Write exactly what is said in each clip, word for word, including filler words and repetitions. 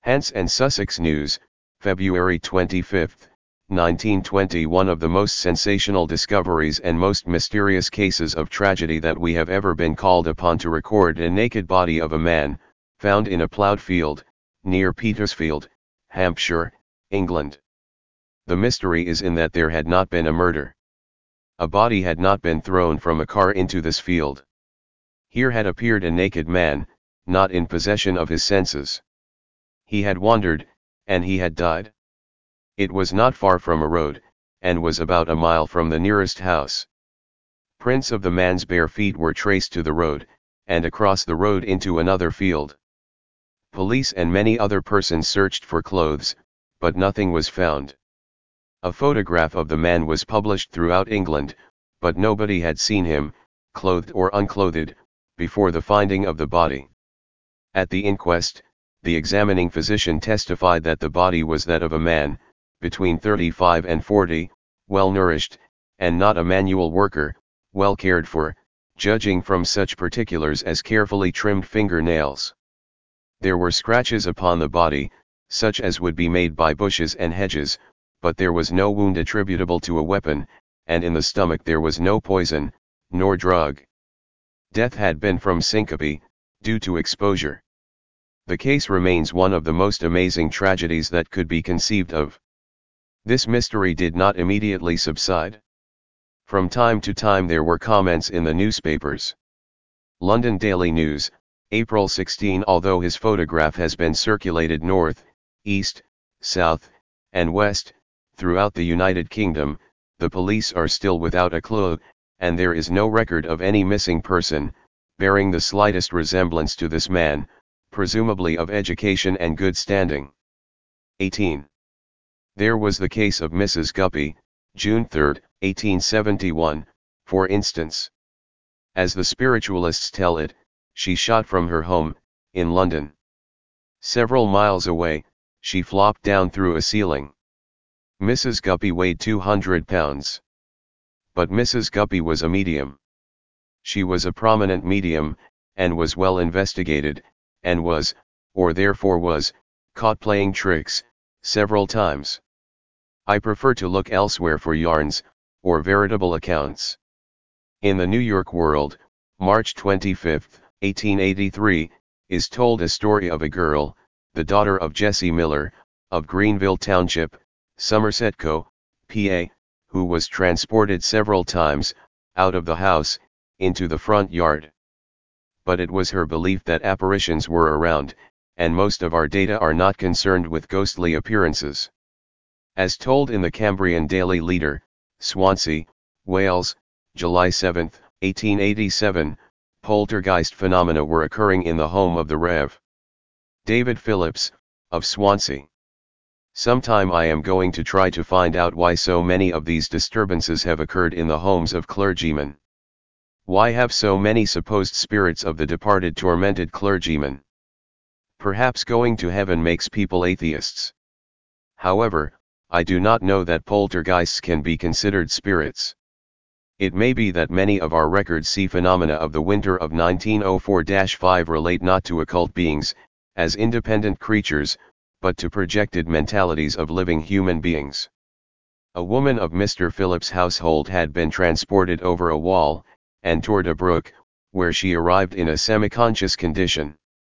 Hants and Sussex News, February twenty-fifth, nineteen twenty. One of the most sensational discoveries and most mysterious cases of tragedy that we have ever been called upon to record: a naked body of a man, found in a ploughed field, near Petersfield, Hampshire, England. The mystery is in that there had not been a murder. A body had not been thrown from a car into this field. Here had appeared a naked man, not in possession of his senses. He had wandered, and he had died. It was not far from a road, and was about a mile from the nearest house. Prints of the man's bare feet were traced to the road, and across the road into another field. Police and many other persons searched for clothes, but nothing was found. A photograph of the man was published throughout England, but nobody had seen him, clothed or unclothed, before the finding of the body. At the inquest, the examining physician testified that the body was that of a man, between thirty-five and forty, well nourished, and not a manual worker, well cared for, judging from such particulars as carefully trimmed fingernails. There were scratches upon the body, such as would be made by bushes and hedges, but there was no wound attributable to a weapon, and in the stomach there was no poison, nor drug. Death had been from syncope, due to exposure. The case remains one of the most amazing tragedies that could be conceived of. This mystery did not immediately subside. From time to time there were comments in the newspapers. London Daily News, April sixteenth. Although his photograph has been circulated north, east, south, and west, throughout the United Kingdom, the police are still without a clue, and there is no record of any missing person, bearing the slightest resemblance to this man, presumably of education and good standing. eighteen. There was the case of Missus Guppy, June third, eighteen seventy-one, for instance. As the spiritualists tell it, she shot from her home, in London. Several miles away, she flopped down through a ceiling. Missus Guppy weighed two hundred pounds. But Missus Guppy was a medium. She was a prominent medium, and was well investigated, and was, or therefore was, caught playing tricks, several times. I prefer to look elsewhere for yarns, or veritable accounts. In the New York World, March twenty-fifth, eighteen eighty-three, is told a story of a girl, the daughter of Jesse Miller, of Greenville Township, Somersetco, P A, who was transported several times, out of the house, into the front yard. But it was her belief that apparitions were around, and most of our data are not concerned with ghostly appearances. As told in the Cambrian Daily Leader, Swansea, Wales, July seventh, eighteen eighty-seven, poltergeist phenomena were occurring in the home of the Rev. David Phillips, of Swansea. Sometime I am going to try to find out why so many of these disturbances have occurred in the homes of clergymen. Why have so many supposed spirits of the departed tormented clergymen? Perhaps going to heaven makes people atheists. However, I do not know that poltergeists can be considered spirits. It may be that many of our records see phenomena of the winter of nineteen oh four dash five relate not to occult beings, as independent creatures, but to projected mentalities of living human beings. A woman of Mister Phillips' household had been transported over a wall, and toward a brook, where she arrived in a semi-conscious condition.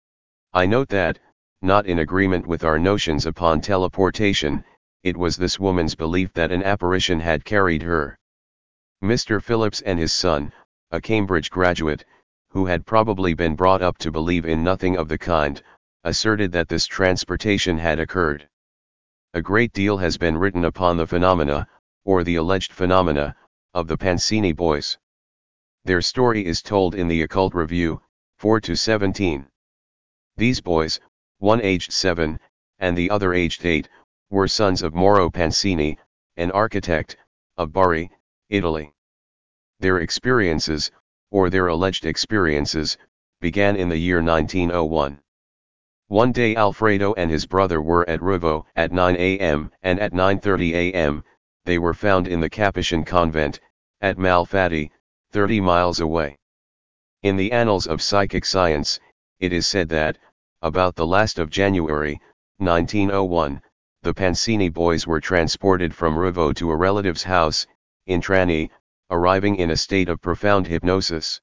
I note that, not in agreement with our notions upon teleportation, it was this woman's belief that an apparition had carried her. Mister Phillips and his son, a Cambridge graduate, who had probably been brought up to believe in nothing of the kind, asserted that this transportation had occurred. A great deal has been written upon the phenomena, or the alleged phenomena, of the Pansini boys. Their story is told in the Occult Review, four to seventeen. These boys, one aged seven, and the other aged eight, were sons of Mauro Pansini, an architect, of Bari, Italy. Their experiences, or their alleged experiences, began in the year nineteen oh one. One day Alfredo and his brother were at Ruvo at nine a m and at nine thirty a m, they were found in the Capuchin convent, at Malfatti, thirty miles away. In the annals of psychic science, it is said that, about the last of January, nineteen oh one, the Pansini boys were transported from Revo to a relative's house, in Trani, arriving in a state of profound hypnosis.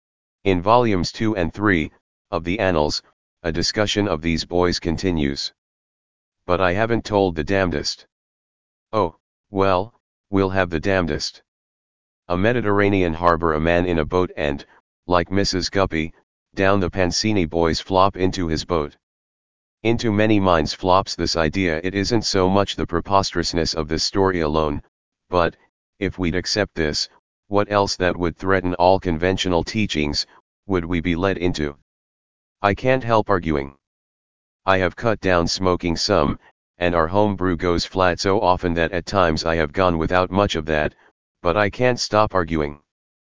In volumes two and three, of the Annals, a discussion of these boys continues. But I haven't told the damnedest. Oh, well, we'll have the damnedest. A Mediterranean harbor, a man in a boat, and, like Missus Guppy, down the Pansini boys flop into his boat. Into many minds flops this idea. It isn't so much the preposterousness of this story alone, but, if we'd accept this, what else that would threaten all conventional teachings, would we be led into? I can't help arguing. I have cut down smoking some, and our home brew goes flat so often that at times I have gone without much of that, but I can't stop arguing.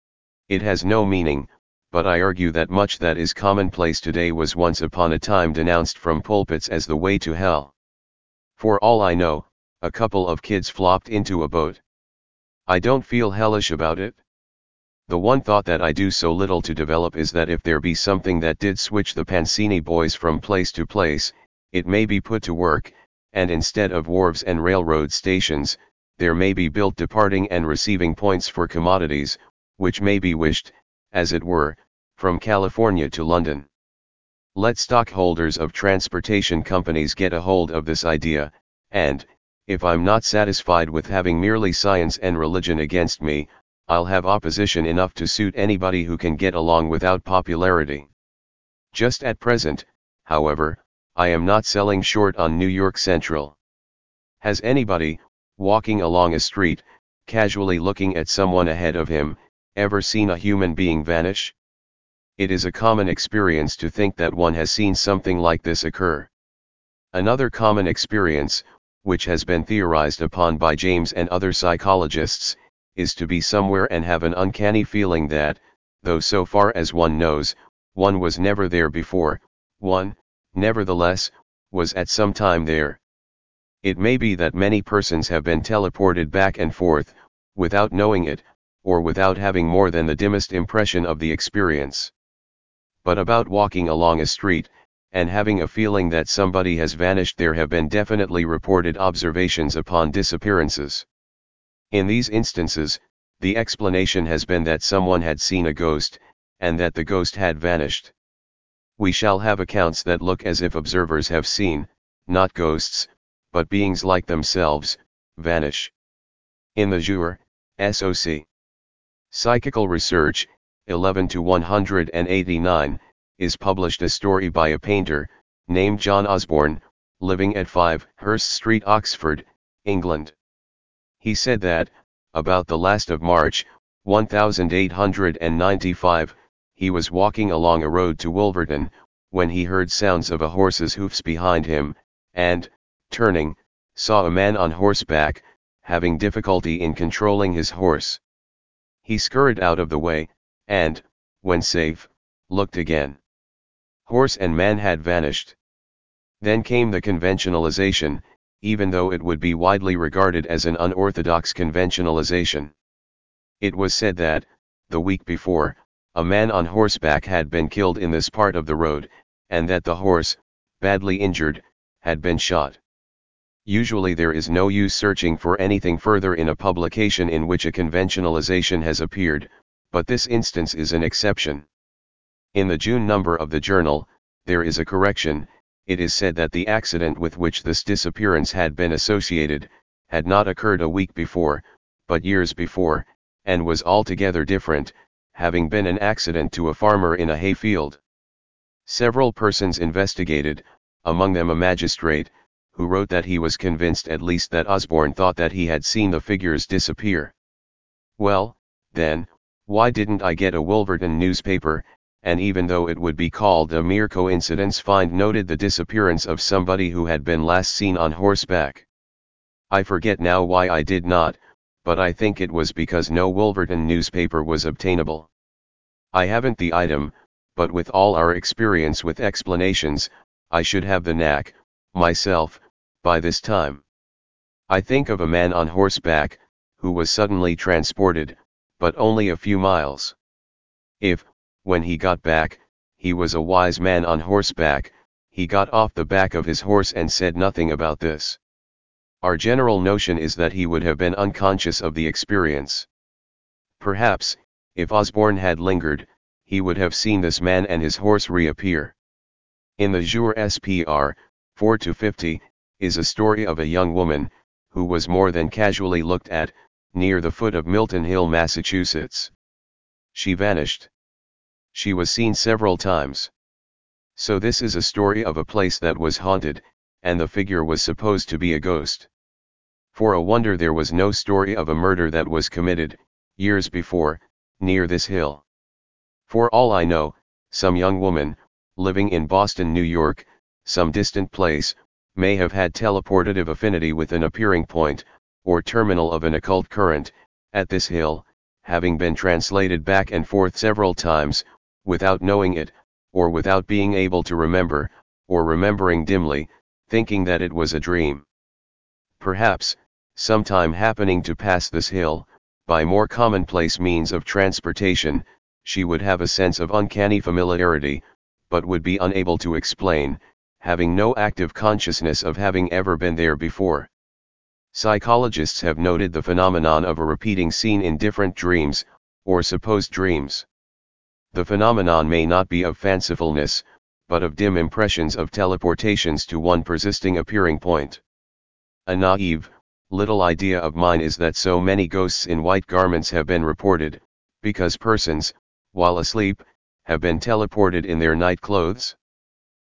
It has no meaning, but I argue that much that is commonplace today was once upon a time denounced from pulpits as the way to hell. For all I know, a couple of kids flopped into a boat. I don't feel hellish about it. The one thought that I do so little to develop is that if there be something that did switch the Pansini boys from place to place, it may be put to work, and instead of wharves and railroad stations, there may be built departing and receiving points for commodities, which may be wished, as it were, from California to London. Let stockholders of transportation companies get a hold of this idea, and, if I'm not satisfied with having merely science and religion against me, I'll have opposition enough to suit anybody who can get along without popularity. Just at present, however, I am not selling short on New York Central. Has anybody, walking along a street, casually looking at someone ahead of him, ever seen a human being vanish? It is a common experience to think that one has seen something like this occur. Another common experience, which has been theorized upon by James and other psychologists, is to be somewhere and have an uncanny feeling that, though so far as one knows, one was never there before, one, nevertheless, was at some time there. It may be that many persons have been teleported back and forth, without knowing it, or without having more than the dimmest impression of the experience. But about walking along a street, and having a feeling that somebody has vanished, there have been definitely reported observations upon disappearances. In these instances, the explanation has been that someone had seen a ghost, and that the ghost had vanished. We shall have accounts that look as if observers have seen, not ghosts, but beings like themselves, vanish. In the Jour, S O C. Psychical Research, eleven to one eighty-nine, is published a story by a painter, named John Osborne, living at five Hurst Street, Oxford, England. He said that, about the last of March, eighteen ninety-five, he was walking along a road to Wolverton, when he heard sounds of a horse's hoofs behind him, and, turning, saw a man on horseback, having difficulty in controlling his horse. He scurried out of the way, and, when safe, looked again. Horse and man had vanished. Then came the conventionalization, even though it would be widely regarded as an unorthodox conventionalization. It was said that, the week before, a man on horseback had been killed in this part of the road, and that the horse, badly injured, had been shot. Usually there is no use searching for anything further in a publication in which a conventionalization has appeared, but this instance is an exception. In the June number of the journal, there is a correction. It is said that the accident with which this disappearance had been associated, had not occurred a week before, but years before, and was altogether different, having been an accident to a farmer in a hayfield. Several persons investigated, among them a magistrate, who wrote that he was convinced at least that Osborne thought that he had seen the figures disappear. Well, then, why didn't I get a Wolverton newspaper, and even though it would be called a mere coincidence, find noted the disappearance of somebody who had been last seen on horseback? I forget now why I did not, but I think it was because no Wolverton newspaper was obtainable. I haven't the item, but with all our experience with explanations, I should have the knack, myself, by this time. I think of a man on horseback, who was suddenly transported, but only a few miles. If, when he got back, he was a wise man on horseback, he got off the back of his horse and said nothing about this. Our general notion is that he would have been unconscious of the experience. Perhaps, if Osborne had lingered, he would have seen this man and his horse reappear. In the Jour S P R, four to fifty, is a story of a young woman, who was more than casually looked at, near the foot of Milton Hill, Massachusetts. She vanished. She was seen several times. So this is a story of a place that was haunted, and the figure was supposed to be a ghost. For a wonder there was no story of a murder that was committed, years before, near this hill. For all I know, some young woman, living in Boston, New York, some distant place, may have had teleportative affinity with an appearing point, or terminal of an occult current, at this hill, having been translated back and forth several times, without knowing it, or without being able to remember, or remembering dimly, thinking that it was a dream. Perhaps, sometime happening to pass this hill, by more commonplace means of transportation, she would have a sense of uncanny familiarity, but would be unable to explain, having no active consciousness of having ever been there before. Psychologists have noted the phenomenon of a repeating scene in different dreams, or supposed dreams. The phenomenon may not be of fancifulness, but of dim impressions of teleportations to one persisting appearing point. A naive, little idea of mine is that so many ghosts in white garments have been reported, because persons, while asleep, have been teleported in their night clothes.